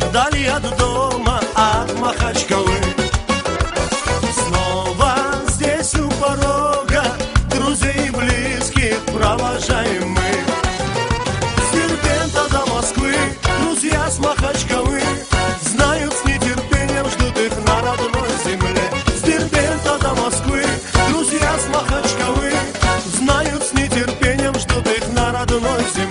вдали от дома, от Махачкалы. Снова здесь у порога друзей и близких провожаем мы. С Дербента до Москвы друзья с Махачкалы знают, с нетерпением ждут их на родной земле. С Дербента до Москвы друзья с Махачкалы знают, с нетерпением ждут их на родной земле.